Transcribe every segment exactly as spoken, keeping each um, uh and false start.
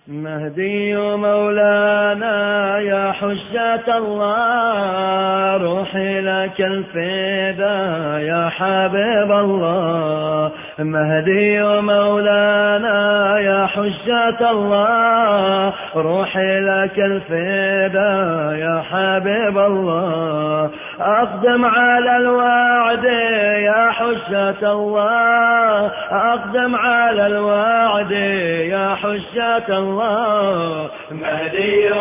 مهدي مولانا يا حجة الله، روحي لك الفدا يا حبيب الله. مهدي مولانا يا حجة الله، روحي لك الفدا يا حبيب الله. أقدم على الوعد يا حجة الله، أقدم على الوعد يا حجة الله. مهدي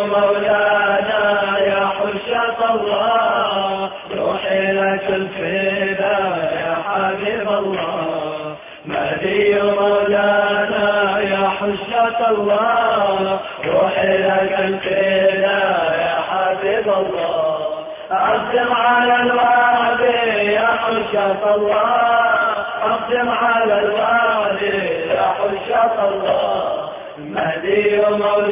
مولانا يا حجة الله، روحي لك الفدا يا حبيب الله. مهدي مولانا يا حجة الله، روحي لك الفدا يا حبيب الله. أقدم على الوعد يا حجة الله، أقدم على الوعد يا حجة الله. مهدي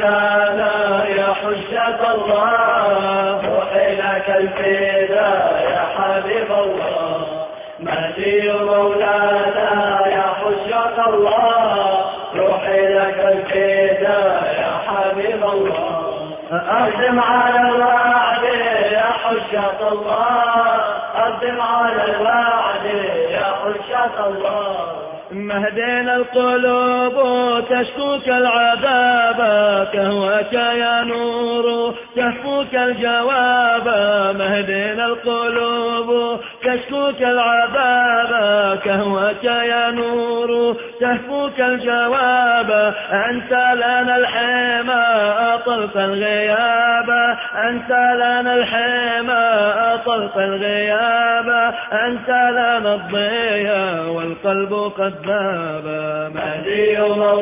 مولانا يا حجة الله، روحي لك الفدا يا حبيب الله. مهدي مولانا يا حجة الله، روحي لك الفدا يا حبيب الله. أقدم على الوعد يا حجة الله، أقدم على الوعد يا حجة الله. مهدينا القلوب تشكوك العذاب، كهوك يا نور تهفوك الجواب. مهدينا القلوب تشكوك العذاب، كهوك يا نور تهفوك الجواب. أنت لنا الحمى أطلت الغياب، أنت لنا الحمى أطلت الغياب. أنت لنا الضياء والقلب قد ذاب. مهدي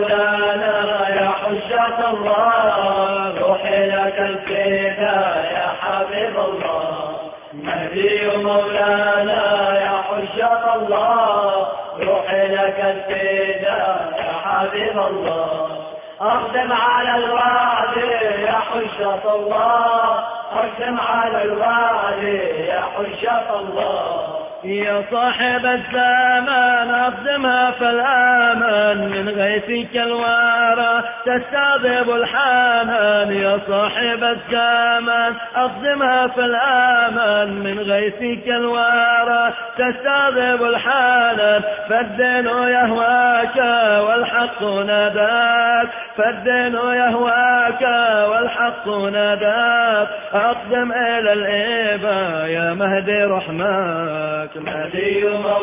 مولانا يا حجة الله، روحي لك الفدا يا حبيب الله. مهدي مولانا يا حجة الله، روحي لك الفدا يا حبيب الله. أقدم على الوعد يا حجة الله، أقدم على الوعد يا حجة الله. يا صاحب الزمان أقدمها فالآمن، من غيثك الوارى تستعذب الحنان. يا صاحب الزمان أقدمها فالآمن، من غيثك الوارى تستعذب الحنان. فالدين يهواك والحق ناداك، فالدين يهواك والحق ناداك. أقدم إلى الإبا يا مهدي رحمك. مهدي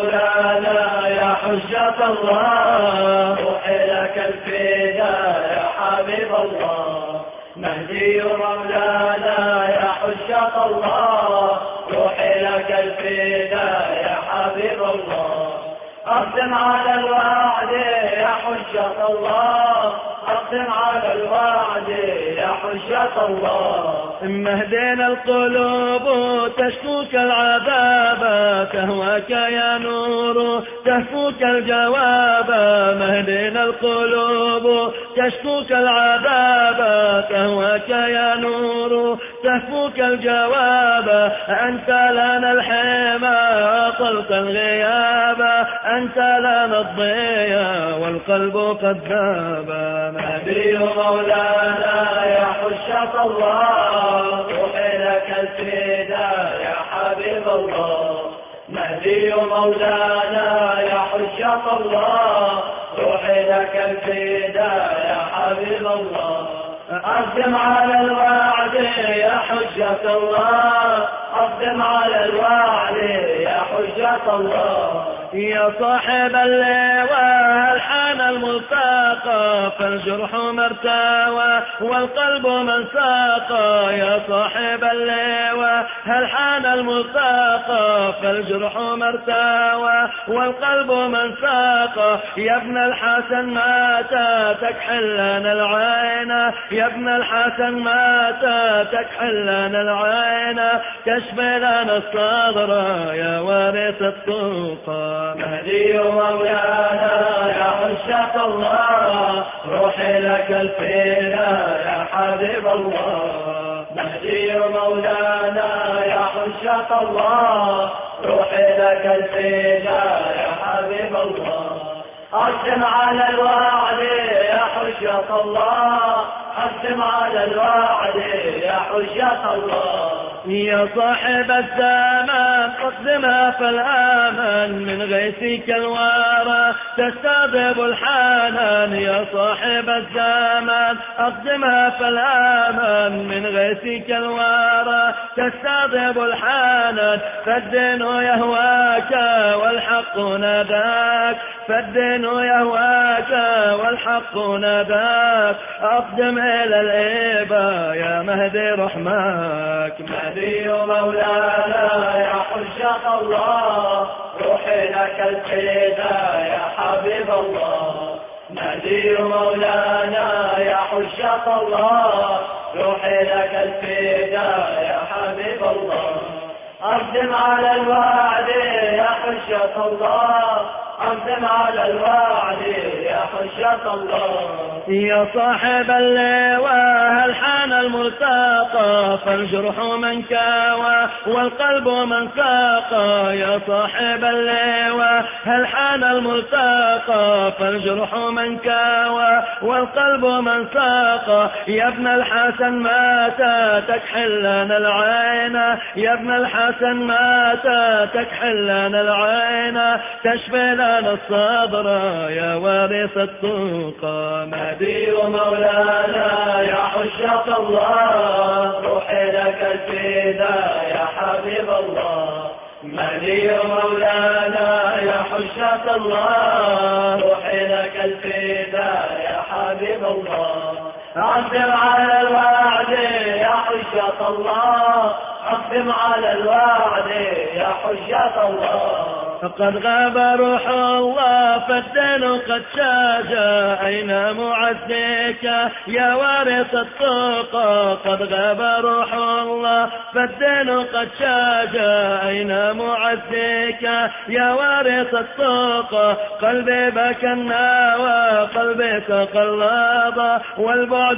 مولانا يا حجة الله، روحي لك الفدا يا حبيب الله. مهدي مولانا يا حجة الله، روحي لك الفدا يا حبيب الله. أقدم على الوعد يا حجة الله، أقدم على الوعد يا حجة الله. مهدينا القلوب تشكوك العذاب، كهوك يا نور تهفوك الجواب. مهدينا القلوب تشكوك العذاب، كهوك يا نور تهفوك الجواب. أنت لنا الحمى أطلت الغياب، أنت لنا الضياء والقلب قد ذاب. مهدي مولانا يا حجة الله، روحي لك الفدا يا حبيب الله. مهدي مولانا يا حجة الله، روحي لك الفدا يا حبيب الله. أقدم على الوعد يا حجة الله، أقدم على الوعد يا حجة الله. يا صاحب اللواء الحان الملتقى، فالجرح مرتوى والقلب من ساقى. يا صاحب اللواء الحان الملتقى، فالجرح مرتوى والقلب من ساقى. يا ابن الحسن مات تكحل لنا العين، يا ابن الحسن مات تكحل لنا العين. تشفي لنا الصدر يا وارث الطوقة. مهدي مولانا يا حجة الله، روحي لك الفدا يا حبيب الله. مهدي مولانا يا حجة الله، روحي لك الفدا يا حبيب الله. أقدم على الوعد يا حجة الله، أقدم على الوعد يا حجة الله. يا صاحب الزمان أقدمها فالآمن، من غيثك الورى تستذب الحنان. يا صاحب الزمان أقدمها فالآمن، من غيثك الورى تستذب الحنان. فالدين يهواك والحق ناداك، فالدين يهواك والحق ناداك. أقدم إلى الإبا يا مهدي رحماك. مهدي مولانا يا حجة الله، روحي لك الفداء يا حبيب الله. مهدي مولانا يا حجة الله، روحي لك الفداء يا حبيب الله. أقدم على الوعد يا حجة الله، أقدم على الوعد يا حجة الله. يا صاحب اللواء هل حان الملتقى، فالجرح من كاوى والقلب من ساقى. يا صاحب اللواء هل حان الملتقى، فالجرح من كاوى والقلب من ساقى. يا ابن الحسن مات تكحل لنا العين، يا ابن الحسن مات تكحل لنا العين. تشفي لنا الصدر يا وارث التقى. مهدي مولانا يا حجة الله، روحي لك الفداء يا حبيب الله. مهدي مولانا يا حجة الله، روحي لك الفداء يا حبيب الله. أقدم على الوعد يا حجة الله، أقدم على الوعد يا حجة الله. فقد غاب روح الله فالدين قد شاجا، أين معزيك يا وارث التقى. قد غاب روح الله فالدين قد شاجا، أين معزيك يا وارث التقى. قلبي بكى وقلبي تقلب، والبعد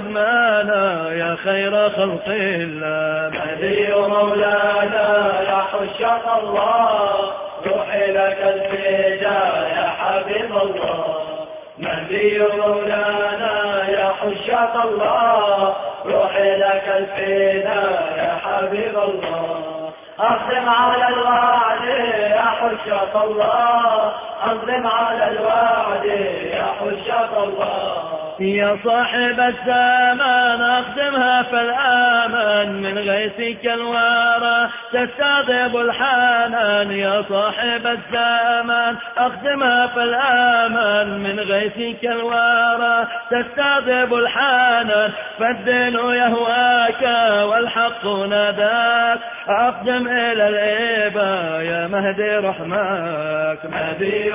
أدمانا يا خير خلق الله. مهدي مولانا يا حجة الله، روحي لك الفداء يا حبيب الله. مهدي مولانا يا حجة الله، روحي لك الفداء يا حبيب الله. أقدم على الوعد يا حجة الله، أقدم على الوعد يا حجة الله. يا صاحب الزمان أقدمها فالآمن، من غيثك الورى تستذب الحنان. يا صاحب الزمان أقدمها فالآمن، من غيثك الورى تستذب الحنان. فالدين يهواك والحق ناداك، أقدم إلى الإبا يا مهدي رحماك. مهدي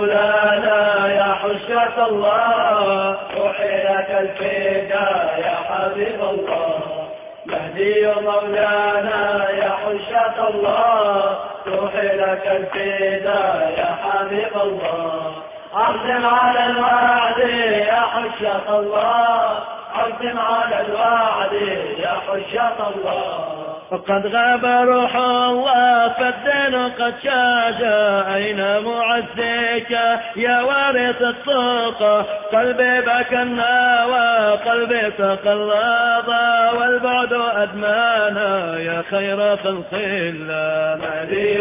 مولانا يا حجة الله، روحي لك الفداء يا حبيب الله. مهدي مولانا يا حجة الله، روحي لك الفداء يا حبيب الله. أقدم على الوعد يا حجة الله، أقدم على الوعد يا حجة الله. فقد غاب روح الله فالدين قد شاجا، أين معزيك يا وارث التقى. قلبي بكى وقلبي تقلب، والبعد أدمانا يا خير خلق الله. مهدي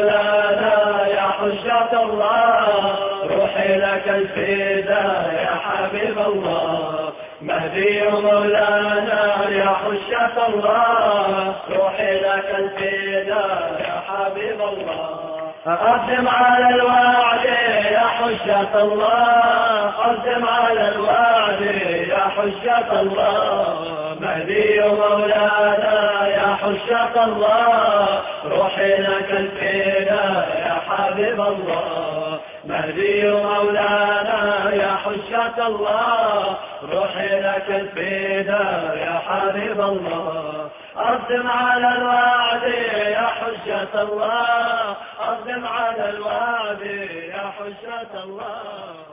مولانا يا حجة الله، روحي لك الفداء يا حبيب الله. مهدي مولانا يا حجة الله، روحي لك الفداء يا حبيب الله. أقدم على الوعد يا حجة الله، أقدم على الوعد يا حجة الله. مهدي مولانا يا حجة الله، روحي لك الفداء يا حبيب الله. مهدي مولانا يا حجة الله، روحي لك الفداء يا حبيب الله. أقدم على الوعد يا حجة الله، أقدم على الوعد يا حجة الله.